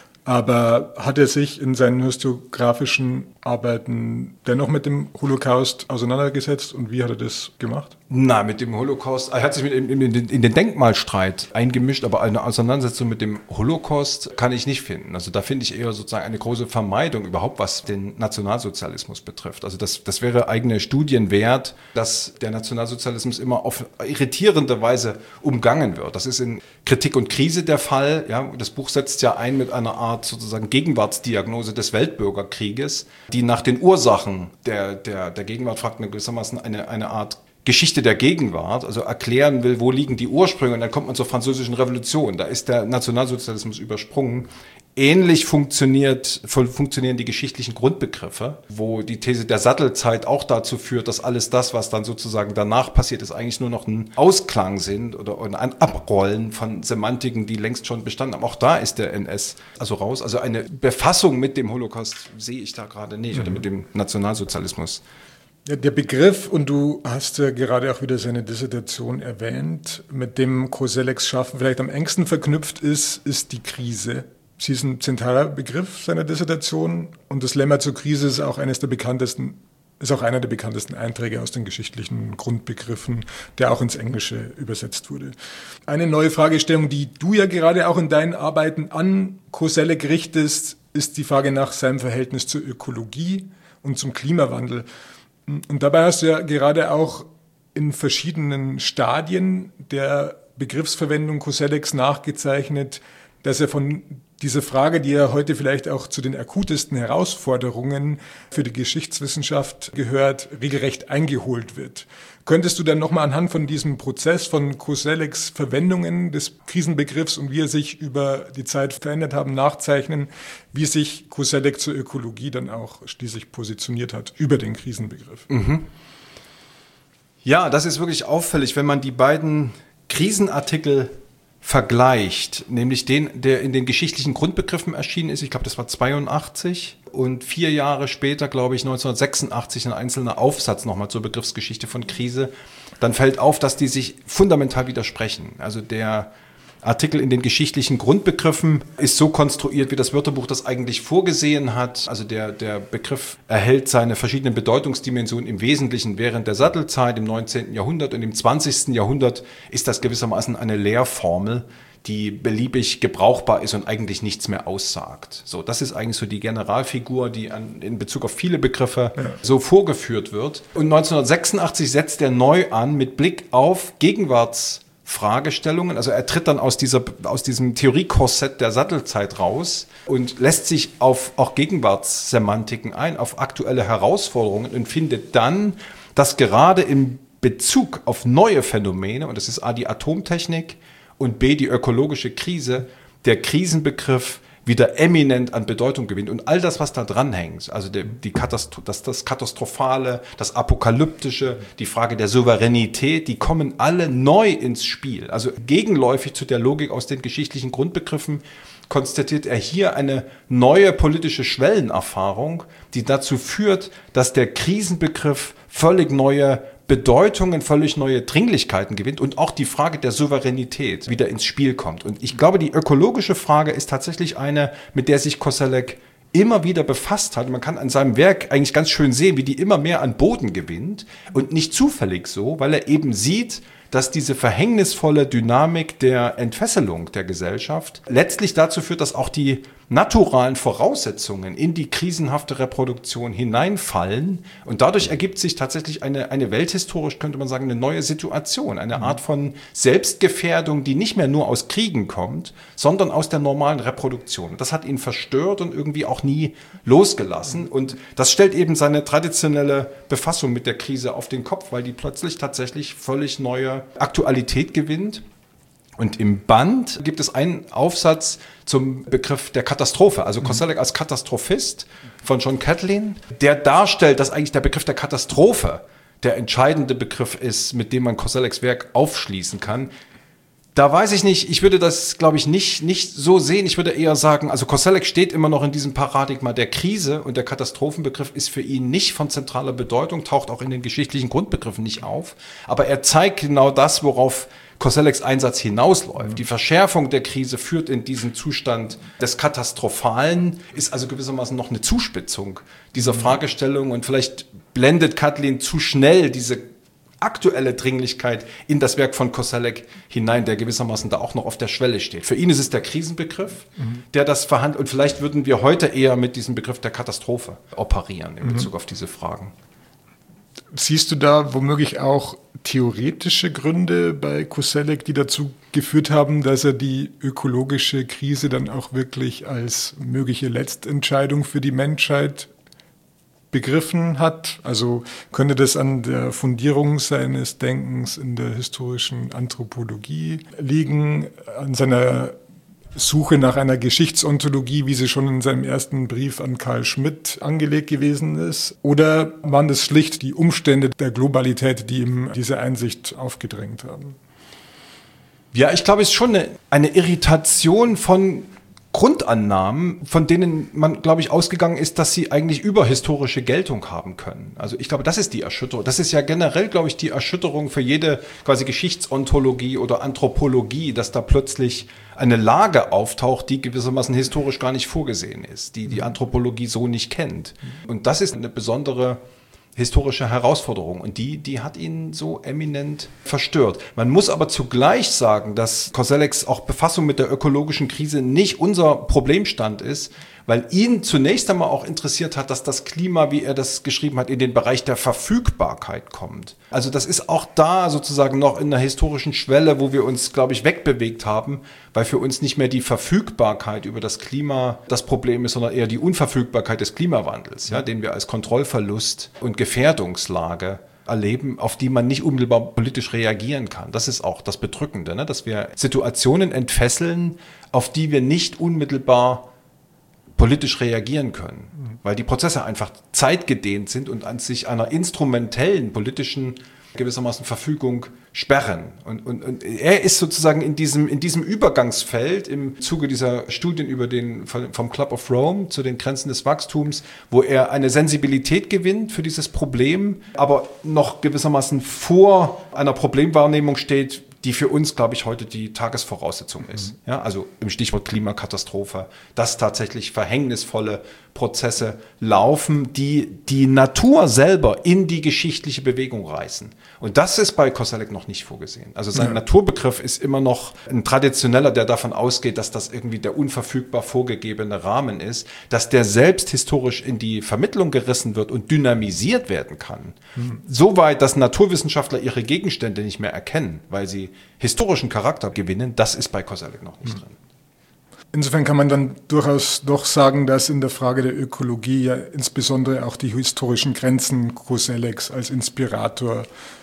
B: Aber hat er sich in seinen historiografischen Arbeiten dennoch mit dem Holocaust auseinandergesetzt und wie hat er das gemacht?
C: Na, mit dem Holocaust, er hat sich mit in, in, in den Denkmalstreit eingemischt, aber eine Auseinandersetzung mit dem Holocaust kann ich nicht finden. Also da finde ich eher sozusagen eine große Vermeidung überhaupt, was den Nationalsozialismus betrifft. Also das, das wäre eigene Studien wert, dass der Nationalsozialismus immer auf irritierende Weise umgangen wird. Das ist in Kritik und Krise der Fall. Ja, das Buch setzt ja ein mit einer Art sozusagen Gegenwartsdiagnose des Weltbürgerkrieges, die nach den Ursachen der, der, der Gegenwart fragt, gewissermaßen eine, eine Art Geschichte der Gegenwart, also erklären will, wo liegen die Ursprünge, und dann kommt man zur Französischen Revolution. Da ist der Nationalsozialismus übersprungen. Ähnlich funktioniert, funktionieren die geschichtlichen Grundbegriffe, wo die These der Sattelzeit auch dazu führt, dass alles das, was dann sozusagen danach passiert ist, eigentlich nur noch ein Ausklang sind oder ein Abrollen von Semantiken, die längst schon bestanden haben. Auch da ist der N S also raus. Also eine Befassung mit dem Holocaust sehe ich da gerade nicht, mhm. oder mit dem Nationalsozialismus.
B: Ja, der Begriff, und du hast ja gerade auch wieder seine Dissertation erwähnt, mit dem Kosellecks Schaffen vielleicht am engsten verknüpft ist, ist die Krise. Sie ist ein zentraler Begriff seiner Dissertation und das Lemma zur Krise ist auch eines der bekanntesten, ist auch einer der bekanntesten Einträge aus den geschichtlichen Grundbegriffen, der auch ins Englische übersetzt wurde. Eine neue Fragestellung, die du ja gerade auch in deinen Arbeiten an Koselleck richtest, ist die Frage nach seinem Verhältnis zur Ökologie und zum Klimawandel. Und dabei hast du ja gerade auch in verschiedenen Stadien der Begriffsverwendung Kosellecks nachgezeichnet, dass er von dieser Frage, die ja heute vielleicht auch zu den akutesten Herausforderungen für die Geschichtswissenschaft gehört, regelrecht eingeholt wird. Könntest du dann nochmal anhand von diesem Prozess von Kosellecks Verwendungen des Krisenbegriffs und wie er sich über die Zeit verändert haben, nachzeichnen, wie sich Koselleck zur Ökologie dann auch schließlich positioniert hat über den Krisenbegriff?
C: Mhm. Ja, das ist wirklich auffällig, wenn man die beiden Krisenartikel vergleicht, nämlich den, der in den geschichtlichen Grundbegriffen erschienen ist, ich glaube, das war zweiundachtzig, und vier Jahre später, glaube ich, neunzehnhundertsechsundachtzig, ein einzelner Aufsatz nochmal zur Begriffsgeschichte von Krise, dann fällt auf, dass die sich fundamental widersprechen. Also der, Artikel in den geschichtlichen Grundbegriffen ist so konstruiert, wie das Wörterbuch das eigentlich vorgesehen hat. Also der, der Begriff erhält seine verschiedenen Bedeutungsdimensionen im Wesentlichen während der Sattelzeit im neunzehnten Jahrhundert, und im zwanzigsten Jahrhundert ist das gewissermaßen eine Lehrformel, die beliebig gebrauchbar ist und eigentlich nichts mehr aussagt. So, das ist eigentlich so die Generalfigur, die an, in Bezug auf viele Begriffe ja. so vorgeführt wird. Und neunzehnhundertsechsundachtzig setzt er neu an mit Blick auf Gegenwartsfragestellungen. Also er tritt dann aus, dieser, aus diesem Theoriekorsett der Sattelzeit raus und lässt sich auf auch Gegenwartssemantiken ein, auf aktuelle Herausforderungen, und findet dann, dass gerade im Bezug auf neue Phänomene, und das ist A, die Atomtechnik, und B, die ökologische Krise, der Krisenbegriff wieder eminent an Bedeutung gewinnt. Und all das, was da dranhängt, also die, die Katastro- das, das Katastrophale, das Apokalyptische, die Frage der Souveränität, die kommen alle neu ins Spiel. Also gegenläufig zu der Logik aus den geschichtlichen Grundbegriffen konstatiert er hier eine neue politische Schwellenerfahrung, die dazu führt, dass der Krisenbegriff völlig neue Bedeutungen, völlig neue Dringlichkeiten gewinnt und auch die Frage der Souveränität wieder ins Spiel kommt. Und ich glaube, die ökologische Frage ist tatsächlich eine, mit der sich Koselleck immer wieder befasst hat. Man kann an seinem Werk eigentlich ganz schön sehen, wie die immer mehr an Boden gewinnt, und nicht zufällig so, weil er eben sieht, dass diese verhängnisvolle Dynamik der Entfesselung der Gesellschaft letztlich dazu führt, dass auch die naturalen Voraussetzungen in die krisenhafte Reproduktion hineinfallen, und dadurch ergibt sich tatsächlich eine, eine welthistorisch, könnte man sagen, eine neue Situation, eine Art von Selbstgefährdung, die nicht mehr nur aus Kriegen kommt, sondern aus der normalen Reproduktion. Das hat ihn verstört und irgendwie auch nie losgelassen, und das stellt eben seine traditionelle Befassung mit der Krise auf den Kopf, weil die plötzlich tatsächlich völlig neue Aktualität gewinnt. Und im Band gibt es einen Aufsatz zum Begriff der Katastrophe, also Koselleck als Katastrophist von John Catlin, der darstellt, dass eigentlich der Begriff der Katastrophe der entscheidende Begriff ist, mit dem man Kosellecks Werk aufschließen kann. Da weiß ich nicht, ich würde das, glaube ich, nicht, nicht so sehen. Ich würde eher sagen, also Koselleck steht immer noch in diesem Paradigma der Krise, und der Katastrophenbegriff ist für ihn nicht von zentraler Bedeutung, taucht auch in den geschichtlichen Grundbegriffen nicht auf. Aber er zeigt genau das, worauf Kosellecks Einsatz hinausläuft. Die Verschärfung der Krise führt in diesen Zustand des Katastrophalen, ist also gewissermaßen noch eine Zuspitzung dieser Fragestellung, und vielleicht blendet Catlin zu schnell diese aktuelle Dringlichkeit in das Werk von Koselleck hinein, der gewissermaßen da auch noch auf der Schwelle steht. Für ihn ist es der Krisenbegriff, mhm. der das verhandelt, und vielleicht würden wir heute eher mit diesem Begriff der Katastrophe operieren in Bezug mhm. auf diese Fragen.
B: Siehst du da womöglich auch theoretische Gründe bei Koselleck, die dazu geführt haben, dass er die ökologische Krise dann auch wirklich als mögliche Letztentscheidung für die Menschheit begriffen hat? Also könnte das an der Fundierung seines Denkens in der historischen Anthropologie liegen, an seiner Suche nach einer Geschichtsontologie, wie sie schon in seinem ersten Brief an Karl Schmidt angelegt gewesen ist? Oder waren das schlicht die Umstände der Globalität, die ihm diese Einsicht aufgedrängt haben?
C: Ja, ich glaube, es ist schon eine, eine Irritation von Grundannahmen, von denen man, glaube ich, ausgegangen ist, dass sie eigentlich überhistorische Geltung haben können. Also ich glaube, das ist die Erschütterung. Das ist ja generell, glaube ich, die Erschütterung für jede quasi Geschichtsontologie oder Anthropologie, dass da plötzlich eine Lage auftaucht, die gewissermaßen historisch gar nicht vorgesehen ist, die die Anthropologie so nicht kennt. Und das ist eine besondere historische Herausforderung, und die, die hat ihn so eminent verstört. Man muss aber zugleich sagen, dass Kosellecks auch Befassung mit der ökologischen Krise nicht unser Problemstand ist, weil ihn zunächst einmal auch interessiert hat, dass das Klima, wie er das geschrieben hat, in den Bereich der Verfügbarkeit kommt. Also das ist auch da sozusagen noch in einer historischen Schwelle, wo wir uns, glaube ich, wegbewegt haben, weil für uns nicht mehr die Verfügbarkeit über das Klima das Problem ist, sondern eher die Unverfügbarkeit des Klimawandels, ja, den wir als Kontrollverlust und Gefährdungslage erleben, auf die man nicht unmittelbar politisch reagieren kann. Das ist auch das Bedrückende, ne? Dass wir Situationen entfesseln, auf die wir nicht unmittelbar politisch reagieren können, weil die Prozesse einfach zeitgedehnt sind und an sich einer instrumentellen politischen gewissermaßen Verfügung sperren. Und, und, und er ist sozusagen in diesem, in diesem Übergangsfeld im Zuge dieser Studien über den, vom Club of Rome zu den Grenzen des Wachstums, wo er eine Sensibilität gewinnt für dieses Problem, aber noch gewissermaßen vor einer Problemwahrnehmung steht, die für uns, glaube ich, heute die Tagesvoraussetzung ist. Mhm. Ja, also im Stichwort Klimakatastrophe, dass tatsächlich verhängnisvolle Prozesse laufen, die die Natur selber in die geschichtliche Bewegung reißen. Und das ist bei Koselleck noch nicht vorgesehen. Also sein ja. Naturbegriff ist immer noch ein traditioneller, der davon ausgeht, dass das irgendwie der unverfügbar vorgegebene Rahmen ist, dass der selbst historisch in die Vermittlung gerissen wird und dynamisiert werden kann. Mhm. Soweit, dass Naturwissenschaftler ihre Gegenstände nicht mehr erkennen, weil sie historischen Charakter gewinnen, das ist bei Koselleck noch nicht mhm. drin.
B: Insofern kann man dann durchaus doch sagen, dass in der Frage der Ökologie ja insbesondere auch die historischen Grenzen Kosellecks als Inspirator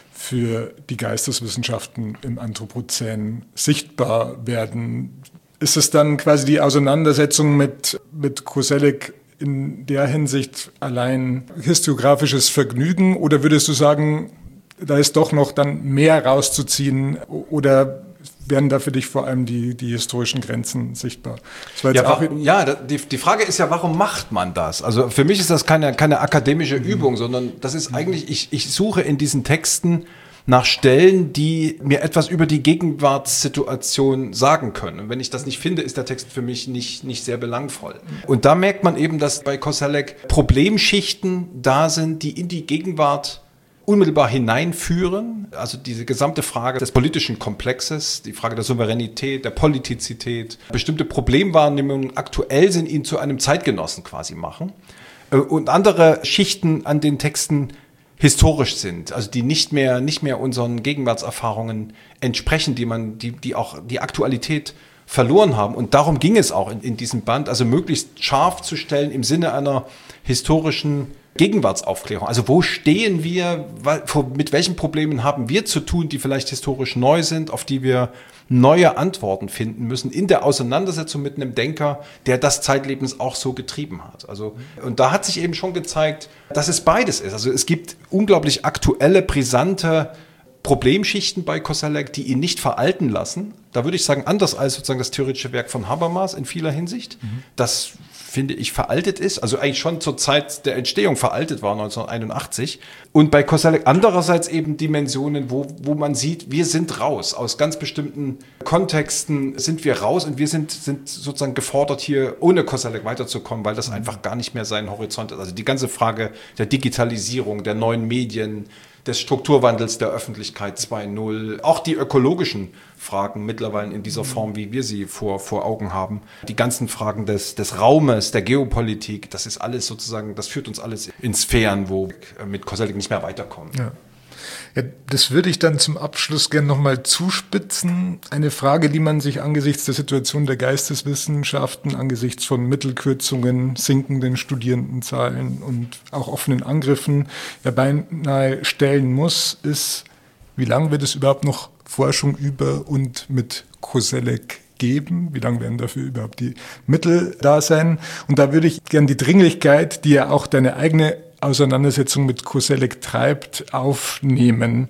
B: für die Geisteswissenschaften im Anthropozän sichtbar werden. Ist es dann quasi die Auseinandersetzung mit, mit Koselleck in der Hinsicht allein historiografisches Vergnügen, oder würdest du sagen, da ist doch noch dann mehr rauszuziehen, oder werden da für dich vor allem die, die historischen Grenzen sichtbar?
C: Ja, auch ja die, die Frage ist ja, warum macht man das? Also für mich ist das keine, keine akademische mhm. Übung, sondern das ist eigentlich, ich, ich suche in diesen Texten nach Stellen, die mir etwas über die Gegenwartssituation sagen können. Und wenn ich das nicht finde, ist der Text für mich nicht, nicht sehr belangvoll. Und da merkt man eben, dass bei Koselleck Problemschichten da sind, die in die Gegenwart unmittelbar hineinführen, also diese gesamte Frage des politischen Komplexes, die Frage der Souveränität, der Politizität, bestimmte Problemwahrnehmungen aktuell sind, ihn zu einem Zeitgenossen quasi machen. Und andere Schichten an den Texten historisch sind, also die nicht mehr, nicht mehr unseren Gegenwartserfahrungen entsprechen, die man, die, die auch die Aktualität verloren haben. Und darum ging es auch in, in diesem Band, also möglichst scharf zu stellen im Sinne einer historischen Gegenwartsaufklärung. Also wo stehen wir, mit welchen Problemen haben wir zu tun, die vielleicht historisch neu sind, auf die wir neue Antworten finden müssen in der Auseinandersetzung mit einem Denker, der das zeitlebens auch so getrieben hat. Also, und da hat sich eben schon gezeigt, dass es beides ist. Also es gibt unglaublich aktuelle, brisante Problemschichten bei Koselleck, die ihn nicht veralten lassen. Da würde ich sagen, anders als sozusagen das theoretische Werk von Habermas in vieler Hinsicht. Mhm. Das finde ich, veraltet ist, also eigentlich schon zur Zeit der Entstehung veraltet war, neunzehnhunderteinundachtzig. Und bei Koselleck andererseits eben Dimensionen, wo, wo man sieht, wir sind raus. Aus ganz bestimmten Kontexten sind wir raus und wir sind, sind sozusagen gefordert, hier ohne Koselleck weiterzukommen, weil das einfach gar nicht mehr sein Horizont ist. Also die ganze Frage der Digitalisierung, der neuen Medien, des Strukturwandels der Öffentlichkeit zwei Punkt null, auch die ökologischen Fragen mittlerweile in dieser Form, wie wir sie vor, vor Augen haben, die ganzen Fragen des, des Raumes, der Geopolitik, das ist alles sozusagen, das führt uns alles in Sphären, wo wir mit Koselleck nicht mehr weiterkommen.
B: Ja. Ja, das würde ich dann zum Abschluss gerne nochmal zuspitzen. Eine Frage, die man sich angesichts der Situation der Geisteswissenschaften, angesichts von Mittelkürzungen, sinkenden Studierendenzahlen und auch offenen Angriffen ja beinahe stellen muss, ist, wie lange wird es überhaupt noch Forschung über und mit Koselleck geben? Wie lange werden dafür überhaupt die Mittel da sein? Und da würde ich gerne die Dringlichkeit, die ja auch deine eigene Auseinandersetzung mit Koselleck treibt, aufnehmen.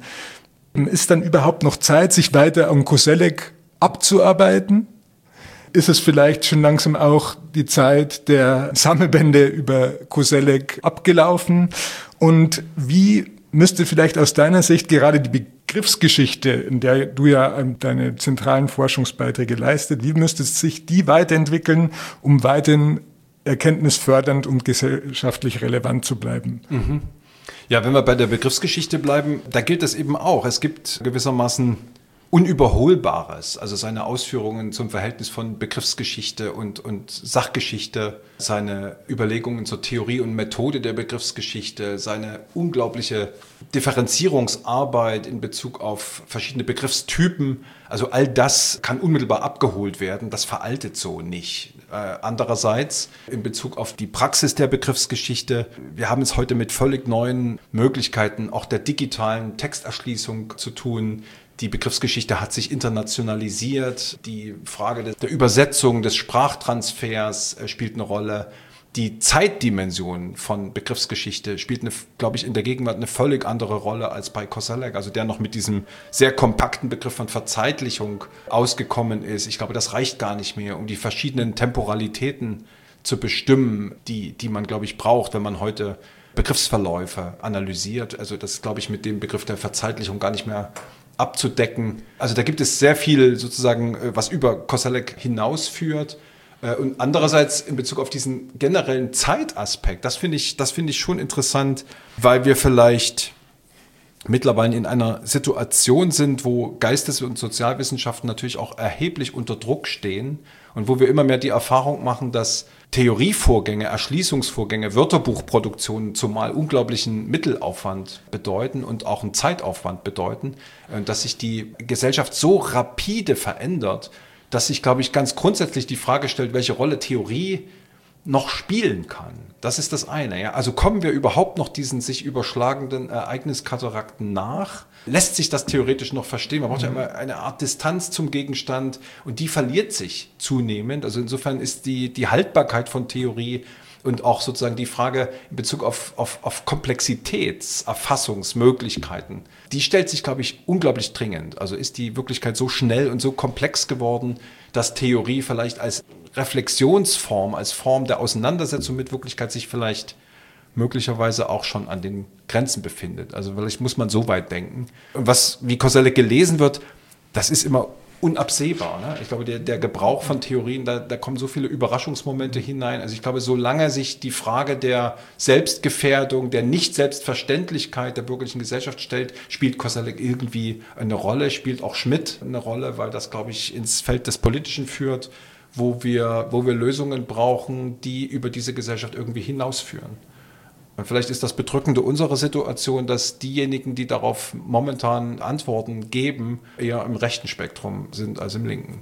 B: Ist dann überhaupt noch Zeit, sich weiter an Koselleck abzuarbeiten? Ist es vielleicht schon langsam auch die Zeit der Sammelbände über Koselleck abgelaufen? Und wie müsste vielleicht aus deiner Sicht gerade die Begriffsgeschichte, in der du ja deine zentralen Forschungsbeiträge leistet, wie müsste sich die weiterentwickeln, um weiterhin erkenntnisfördernd und gesellschaftlich relevant zu bleiben?
C: Mhm. Ja, wenn wir bei der Begriffsgeschichte bleiben, da gilt es eben auch. Es gibt gewissermaßen Unüberholbares, also seine Ausführungen zum Verhältnis von Begriffsgeschichte und, und Sachgeschichte, seine Überlegungen zur Theorie und Methode der Begriffsgeschichte, seine unglaubliche Differenzierungsarbeit in Bezug auf verschiedene Begriffstypen. Also all das kann unmittelbar abgeholt werden, das veraltet so nicht. Äh, andererseits in Bezug auf die Praxis der Begriffsgeschichte, wir haben es heute mit völlig neuen Möglichkeiten auch der digitalen Texterschließung zu tun. Die Begriffsgeschichte hat sich internationalisiert, die Frage der Übersetzung, des Sprachtransfers spielt eine Rolle. Die Zeitdimension von Begriffsgeschichte spielt, eine, glaube ich, in der Gegenwart eine völlig andere Rolle als bei Koselleck, also der noch mit diesem sehr kompakten Begriff von Verzeitlichung ausgekommen ist. Ich glaube, das reicht gar nicht mehr, um die verschiedenen Temporalitäten zu bestimmen, die, die man, glaube ich, braucht, wenn man heute Begriffsverläufe analysiert. Also das ist, glaube ich, mit dem Begriff der Verzeitlichung gar nicht mehr abzudecken. Also da gibt es sehr viel sozusagen, was über Koselleck hinausführt. Und andererseits in Bezug auf diesen generellen Zeitaspekt, das finde ich, das finde ich schon interessant, weil wir vielleicht mittlerweile in einer Situation sind, wo Geistes- und Sozialwissenschaften natürlich auch erheblich unter Druck stehen und wo wir immer mehr die Erfahrung machen, dass Theorievorgänge, Erschließungsvorgänge, Wörterbuchproduktionen zumal unglaublichen Mittelaufwand bedeuten und auch einen Zeitaufwand bedeuten, dass sich die Gesellschaft so rapide verändert, dass sich, glaube ich, ganz grundsätzlich die Frage stellt, welche Rolle Theorie noch spielen kann. Das ist das eine. Ja? Also kommen wir überhaupt noch diesen sich überschlagenden Ereigniskaterakten nach? Lässt sich das theoretisch noch verstehen? Man braucht ja immer eine Art Distanz zum Gegenstand und die verliert sich zunehmend. Also insofern ist die, die Haltbarkeit von Theorie und auch sozusagen die Frage in Bezug auf, auf, auf Komplexitätserfassungsmöglichkeiten, die stellt sich, glaube ich, unglaublich dringend. Also ist die Wirklichkeit so schnell und so komplex geworden, dass Theorie vielleicht als Reflexionsform, als Form der Auseinandersetzung mit Wirklichkeit sich vielleicht möglicherweise auch schon an den Grenzen befindet. Also vielleicht muss man so weit denken. Und was, wie Koselleck gelesen wird, das ist immer unabsehbar. Ne? Ich glaube, der, der Gebrauch von Theorien, da, da kommen so viele Überraschungsmomente hinein. Also ich glaube, solange sich die Frage der Selbstgefährdung, der Nicht-Selbstverständlichkeit der bürgerlichen Gesellschaft stellt, spielt Koselleck irgendwie eine Rolle, spielt auch Schmidt eine Rolle, weil das, glaube ich, ins Feld des Politischen führt, wo wir, wo wir Lösungen brauchen, die über diese Gesellschaft irgendwie hinausführen. Und vielleicht ist das Bedrückende unserer Situation, dass diejenigen, die darauf momentan Antworten geben, eher im rechten Spektrum sind als im linken.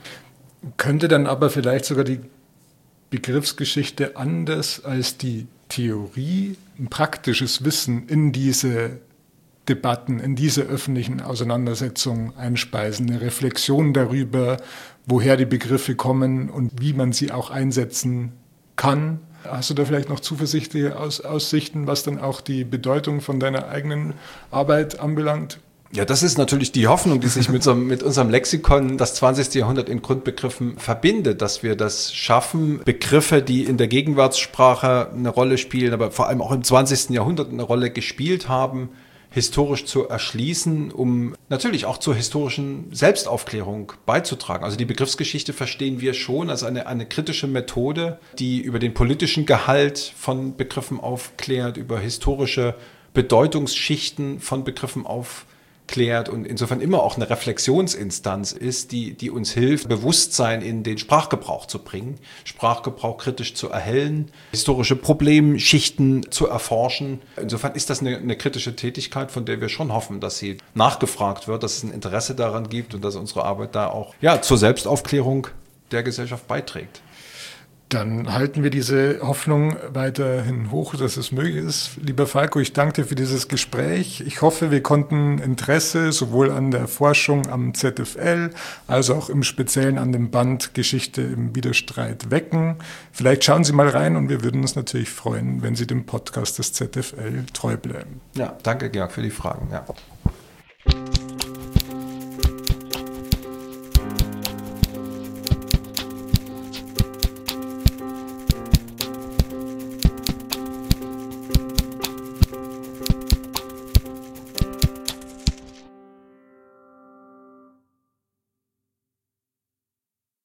B: Könnte dann aber vielleicht sogar die Begriffsgeschichte anders als die Theorie ein praktisches Wissen in diese Debatten, in diese öffentlichen Auseinandersetzungen einspeisen, eine Reflexion darüber, woher die Begriffe kommen und wie man sie auch einsetzen kann. Hast du da vielleicht noch zuversichtliche Aus- Aussichten, was dann auch die Bedeutung von deiner eigenen Arbeit anbelangt?
C: Ja, das ist natürlich die Hoffnung, die sich mit, so, mit unserem Lexikon das zwanzigste Jahrhundert in Grundbegriffen verbindet, dass wir das schaffen, Begriffe, die in der Gegenwartssprache eine Rolle spielen, aber vor allem auch im zwanzigsten Jahrhundert eine Rolle gespielt haben, historisch zu erschließen, um natürlich auch zur historischen Selbstaufklärung beizutragen. Also die Begriffsgeschichte verstehen wir schon als eine, eine kritische Methode, die über den politischen Gehalt von Begriffen aufklärt, über historische Bedeutungsschichten von Begriffen aufklärt und insofern immer auch eine Reflexionsinstanz ist, die, die uns hilft, Bewusstsein in den Sprachgebrauch zu bringen, Sprachgebrauch kritisch zu erhellen, historische Problemschichten zu erforschen. Insofern ist das eine, eine kritische Tätigkeit, von der wir schon hoffen, dass sie nachgefragt wird, dass es ein Interesse daran gibt und dass unsere Arbeit da auch ja, zur Selbstaufklärung der Gesellschaft beiträgt.
B: Dann halten wir diese Hoffnung weiterhin hoch, dass es möglich ist. Lieber Falco, ich danke dir für dieses Gespräch. Ich hoffe, wir konnten Interesse sowohl an der Forschung am Z F L als auch im Speziellen an dem Band Geschichte im Widerstreit wecken. Vielleicht schauen Sie mal rein und wir würden uns natürlich freuen, wenn Sie dem Podcast des Z F L treu bleiben.
C: Ja, danke Georg für die Fragen. Ja.